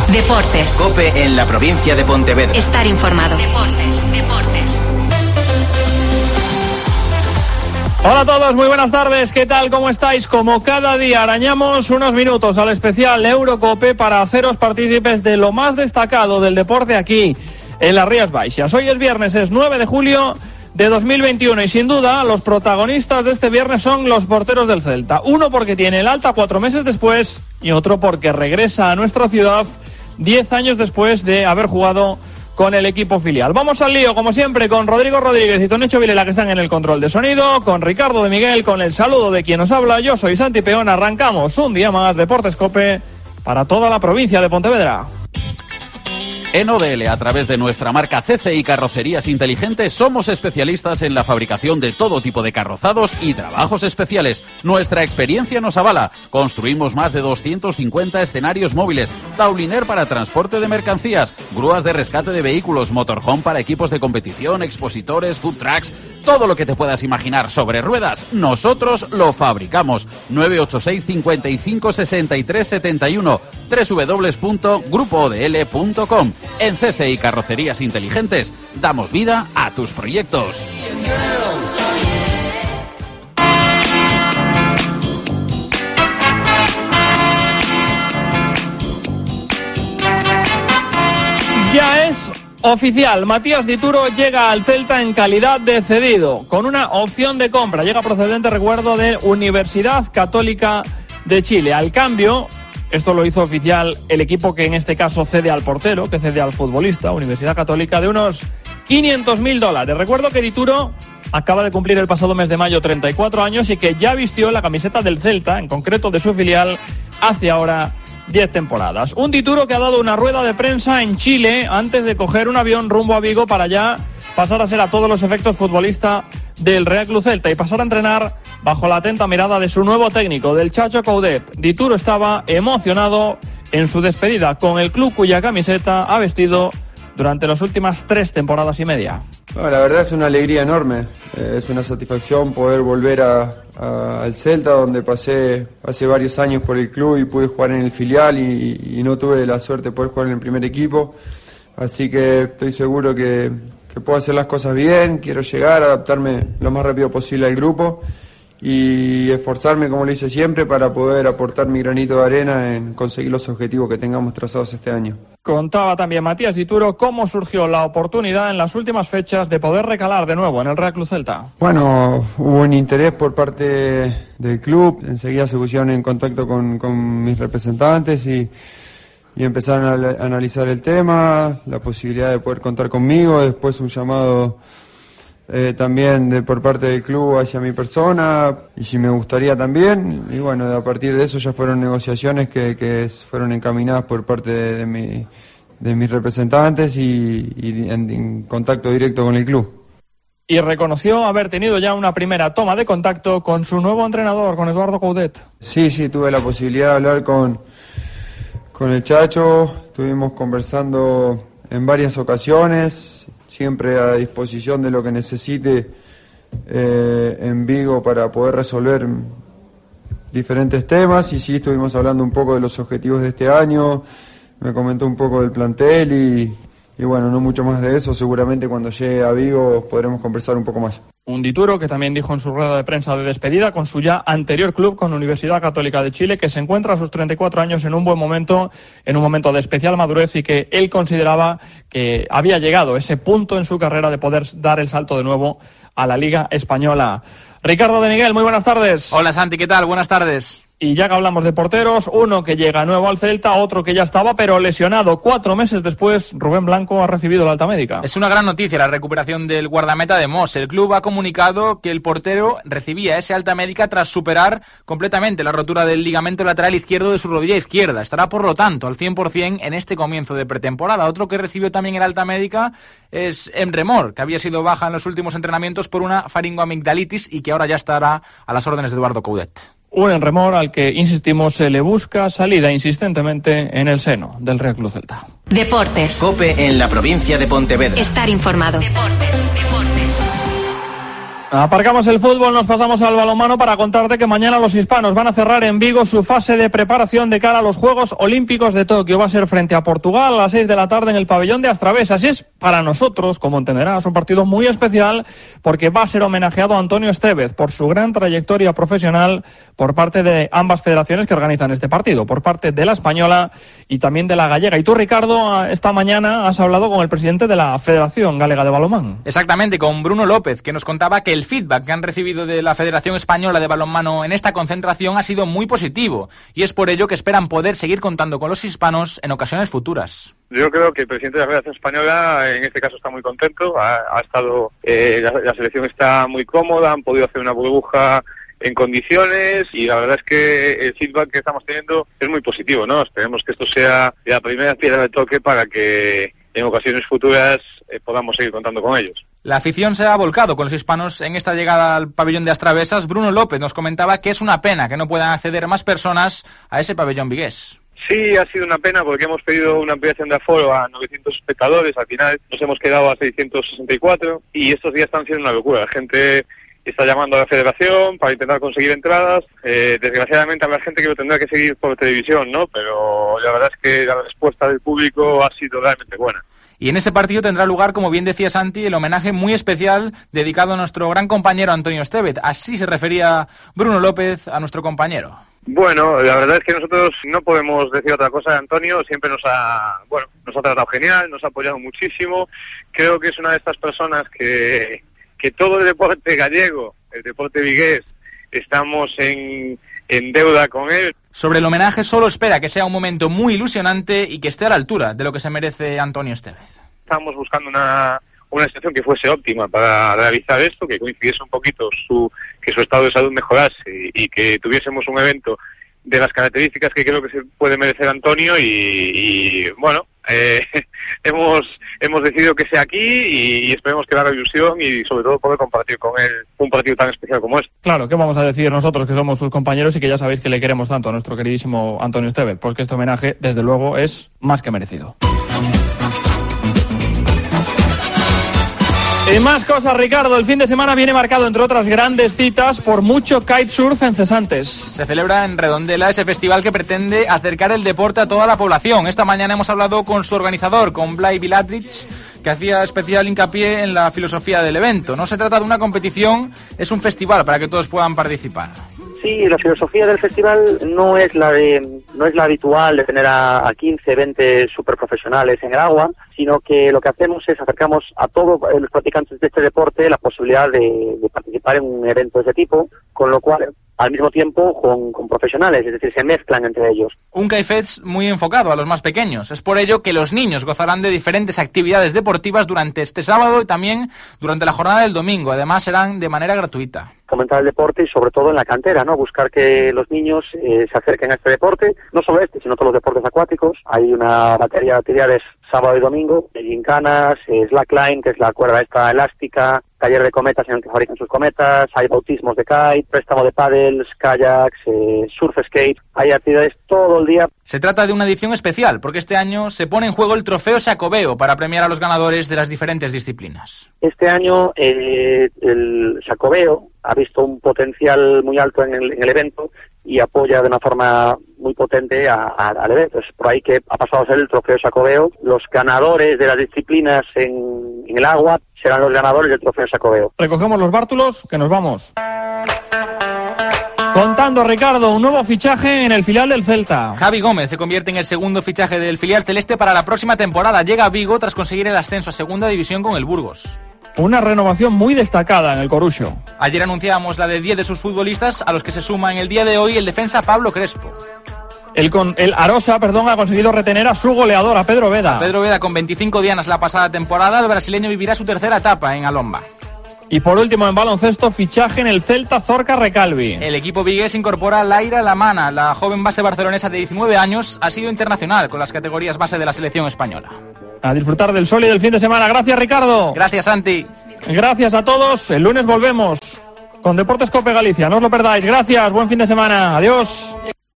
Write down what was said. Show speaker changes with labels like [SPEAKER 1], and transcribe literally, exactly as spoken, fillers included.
[SPEAKER 1] Deportes.
[SPEAKER 2] COPE en la provincia de Pontevedra.
[SPEAKER 1] Estar informado. Deportes, deportes.
[SPEAKER 3] Hola a todos, muy buenas tardes, ¿qué tal? ¿Cómo estáis? Como cada día arañamos unos minutos al especial Eurocope para haceros partícipes de lo más destacado del deporte aquí en las Rías Baixas. Hoy es viernes, es nueve de julio de dos mil veintiuno y sin duda los protagonistas de este viernes son los porteros del Celta. Uno porque tiene el alta cuatro meses después y otro porque regresa a nuestra ciudad diez años después de haber jugado con el equipo filial. Vamos al lío, como siempre, con Rodrigo Rodríguez y Tonecho Vilela, que están en el control de sonido, con Ricardo de Miguel, con el saludo de quien nos habla. Yo soy Santi Peón. Arrancamos un día más Deportes COPE para toda la provincia de Pontevedra.
[SPEAKER 4] En O D L, a través de nuestra marca C C I Carrocerías Inteligentes, somos especialistas en la fabricación de todo tipo de carrozados y trabajos especiales. Nuestra experiencia nos avala. Construimos más de doscientos cincuenta escenarios móviles, tauliner para transporte de mercancías, grúas de rescate de vehículos, motorhome para equipos de competición, expositores, food trucks, todo lo que te puedas imaginar sobre ruedas, nosotros lo fabricamos. nueve ocho seis, cinco cinco, seis tres siete uno, doble u doble u doble u punto grupo o d l punto com. En C C I Carrocerías Inteligentes damos vida a tus proyectos.
[SPEAKER 3] Ya es oficial, Matías Dituro llega al Celta en calidad de cedido, con una opción de compra. Llega procedente, recuerdo, de Universidad Católica de Chile. Al cambio, esto lo hizo oficial el equipo que en este caso cede al portero, que cede al futbolista, Universidad Católica, de unos quinientos mil dólares. Recuerdo que Dituro acaba de cumplir el pasado mes de mayo treinta y cuatro años y que ya vistió la camiseta del Celta, en concreto de su filial, hace ahora diez temporadas. Un Dituro que ha dado una rueda de prensa en Chile antes de coger un avión rumbo a Vigo para ya pasar a ser a todos los efectos futbolista del Real Club Celta y pasar a entrenar bajo la atenta mirada de su nuevo técnico, del Chacho Coudet. Dituro estaba emocionado en su despedida con el club cuya camiseta ha vestido durante las últimas tres temporadas y media.
[SPEAKER 5] Bueno, la verdad es una alegría enorme, eh, es una satisfacción poder volver a, a, al Celta, donde pasé hace varios años por el club y pude jugar en el filial y, y no tuve la suerte de poder jugar en el primer equipo, así que estoy seguro que, que puedo hacer las cosas bien, quiero llegar, adaptarme lo más rápido posible al grupo y esforzarme como lo hice siempre para poder aportar mi granito de arena en conseguir los objetivos que tengamos trazados este año.
[SPEAKER 3] Contaba también Matías Dituro cómo surgió la oportunidad en las últimas fechas de poder recalar de nuevo en el Real Club Celta.
[SPEAKER 5] Bueno, hubo un interés por parte del club, enseguida se pusieron en contacto con, con mis representantes y, y empezaron a, a analizar el tema, la posibilidad de poder contar conmigo, después un llamado Eh, también de, por parte del club hacia mi persona y si me gustaría también, y bueno, a partir de eso ya fueron negociaciones que, que fueron encaminadas por parte de, de, mi, de mis representantes y, y en, en contacto directo con el club.
[SPEAKER 3] Y reconoció haber tenido ya una primera toma de contacto con su nuevo entrenador, con Eduardo Coudet.
[SPEAKER 5] Sí, sí, tuve la posibilidad de hablar con, con el Chacho, estuvimos conversando en varias ocasiones, siempre a disposición de lo que necesite eh, en Vigo para poder resolver diferentes temas. Y sí, estuvimos hablando un poco de los objetivos de este año, me comentó un poco del plantel y, y bueno, no mucho más de eso. Seguramente cuando llegue a Vigo podremos conversar un poco más.
[SPEAKER 3] Un Dituro que también dijo en su rueda de prensa de despedida con su ya anterior club, con Universidad Católica de Chile, que se encuentra a sus treinta y cuatro años en un buen momento, en un momento de especial madurez y que él consideraba que había llegado ese punto en su carrera de poder dar el salto de nuevo a la Liga Española. Ricardo de Miguel, muy buenas tardes.
[SPEAKER 6] Hola Santi, ¿qué tal? Buenas tardes.
[SPEAKER 3] Y ya que hablamos de porteros, uno que llega nuevo al Celta, otro que ya estaba, pero lesionado. Cuatro meses después, Rubén Blanco ha recibido la alta médica.
[SPEAKER 6] Es una gran noticia la recuperación del guardameta de Mos. El club ha comunicado que el portero recibía esa alta médica tras superar completamente la rotura del ligamento lateral izquierdo de su rodilla izquierda. Estará, por lo tanto, al cien por ciento en este comienzo de pretemporada. Otro que recibió también el alta médica es Emre Mor, que había sido baja en los últimos entrenamientos por una faringoamigdalitis y que ahora ya estará a las órdenes de Eduardo Coudet.
[SPEAKER 3] Un enremor al que, insistimos, se le busca salida insistentemente en el seno del Real Club Celta.
[SPEAKER 1] Deportes.
[SPEAKER 2] COPE en la provincia de Pontevedra.
[SPEAKER 1] Estar informado. Deportes, deportes.
[SPEAKER 3] Aparcamos el fútbol, nos pasamos al balonmano para contarte que mañana los hispanos van a cerrar en Vigo su fase de preparación de cara a los Juegos Olímpicos de Tokio. Va a ser frente a Portugal a las seis de la tarde en el pabellón de Astravesa. Así es, para nosotros, como entenderás, un partido muy especial porque va a ser homenajeado a Antonio Estévez por su gran trayectoria profesional por parte de ambas federaciones que organizan este partido, por parte de la española y también de la gallega. Y tú, Ricardo, esta mañana has hablado con el presidente de la Federación Galega de Balonmano.
[SPEAKER 6] Exactamente, con Bruno López, que nos contaba que el feedback que han recibido de la Federación Española de Balonmano en esta concentración ha sido muy positivo y es por ello que esperan poder seguir contando con los hispanos en ocasiones futuras.
[SPEAKER 7] Yo creo que el presidente de la Federación Española en este caso está muy contento, ha, ha estado, eh, la, la selección está muy cómoda, han podido hacer una burbuja en condiciones y la verdad es que el feedback que estamos teniendo es muy positivo, ¿no? Esperemos que esto sea la primera piedra de toque para que en ocasiones futuras eh, podamos seguir contando con ellos.
[SPEAKER 6] La afición se ha volcado con los hispanos en esta llegada al pabellón de Astravesas. Bruno López nos comentaba que es una pena que no puedan acceder más personas a ese pabellón vigués.
[SPEAKER 7] Sí, ha sido una pena porque hemos pedido una ampliación de aforo a novecientos espectadores, al final nos hemos quedado a seiscientos sesenta y cuatro y estos días están siendo una locura. La gente está llamando a la federación para intentar conseguir entradas. Eh, desgraciadamente habrá gente que lo tendrá que seguir por televisión, ¿no? Pero la verdad es que la respuesta del público ha sido realmente buena.
[SPEAKER 6] Y en ese partido tendrá lugar, como bien decía Santi, el homenaje muy especial dedicado a nuestro gran compañero Antonio Estévez. Así se refería Bruno López a nuestro compañero.
[SPEAKER 7] Bueno, la verdad es que nosotros no podemos decir otra cosa de Antonio. Siempre nos ha, bueno, nos ha tratado genial, nos ha apoyado muchísimo. Creo que es una de estas personas que, que todo el deporte gallego, el deporte vigués, estamos en, en deuda con él.
[SPEAKER 6] Sobre el homenaje solo espera que sea un momento muy ilusionante y que esté a la altura de lo que se merece Antonio Estévez.
[SPEAKER 7] Estamos buscando una, una situación que fuese óptima para realizar esto, que coincidiese un poquito su, que su estado de salud mejorase y, y que tuviésemos un evento de las características que creo que se puede merecer Antonio y, y bueno, eh, hemos hemos decidido que sea aquí y, y esperemos que haga ilusión y sobre todo poder compartir con él un partido tan especial como este.
[SPEAKER 3] Claro, ¿qué vamos a decir nosotros que somos sus compañeros y que ya sabéis que le queremos tanto a nuestro queridísimo Antonio Estévez? Porque este homenaje, desde luego, es más que merecido. Y más cosas, Ricardo. El fin de semana viene marcado, entre otras grandes citas, por mucho kitesurf en Cesantes.
[SPEAKER 6] Se celebra en Redondela ese festival que pretende acercar el deporte a toda la población. Esta mañana hemos hablado con su organizador, con Blay Viladrich, que hacía especial hincapié en la filosofía del evento. No se trata de una competición, es un festival para que todos puedan participar.
[SPEAKER 8] Sí, la filosofía del festival no es la de no es la habitual de tener a, a quince, veinte superprofesionales en el agua, sino que lo que hacemos es acercamos a todos los practicantes de este deporte la posibilidad de, de participar en un evento de ese tipo, con lo cual al mismo tiempo con, con profesionales, es decir, se mezclan entre ellos.
[SPEAKER 6] Un Kaifets muy enfocado a los más pequeños. Es por ello que los niños gozarán de diferentes actividades deportivas durante este sábado y también durante la jornada del domingo. Además, serán de manera gratuita.
[SPEAKER 8] Fomentar el deporte y sobre todo en la cantera, ¿no? Buscar que los niños eh, se acerquen a este deporte, no solo este, sino todos los deportes acuáticos. Hay una batería de actividades sábado y domingo, gincanas, eh, slackline, que es la cuerda esta elástica, taller de cometas en el que fabrican sus cometas, hay bautismos de kite, préstamo de paddles, kayaks, eh, surf skate, hay actividades todo el día.
[SPEAKER 6] Se trata de una edición especial, porque este año se pone en juego el trofeo Xacobeo para premiar a los ganadores de las diferentes disciplinas.
[SPEAKER 8] Este año eh, el Xacobeo ha visto un potencial muy alto en el, en el evento y apoya de una forma muy potente a, a, al evento. Es por ahí que ha pasado a ser el trofeo Xacobeo. Los ganadores de las disciplinas en, en el agua serán los ganadores del trofeo Xacobeo.
[SPEAKER 3] Recogemos los bártulos, que nos vamos. Contando, Ricardo, un nuevo fichaje en el filial del Celta.
[SPEAKER 6] Javi Gómez se convierte en el segundo fichaje del filial celeste para la próxima temporada. Llega a Vigo tras conseguir el ascenso a segunda división con el Burgos.
[SPEAKER 3] Una renovación muy destacada en el Coruxo.
[SPEAKER 6] Ayer anunciábamos la de diez de sus futbolistas, a los que se suma en el día de hoy el defensa Pablo Crespo.
[SPEAKER 3] El, con, el Arosa, perdón, ha conseguido retener a su goleador, a Pedro Veda.
[SPEAKER 6] A Pedro Veda, con veinticinco dianas la pasada temporada, el brasileño vivirá su tercera etapa en Alomba.
[SPEAKER 3] Y por último, en baloncesto, fichaje en el Celta Zorca Recalvi.
[SPEAKER 6] El equipo vigués incorpora a Laira Lamana, la joven base barcelonesa de diecinueve años, ha sido internacional con las categorías base de la selección española.
[SPEAKER 3] A disfrutar del sol y del fin de semana. Gracias, Ricardo.
[SPEAKER 6] Gracias, Santi.
[SPEAKER 3] Gracias a todos. El lunes volvemos con Deportes Cope Galicia. No os lo perdáis. Gracias. Buen fin de semana. Adiós.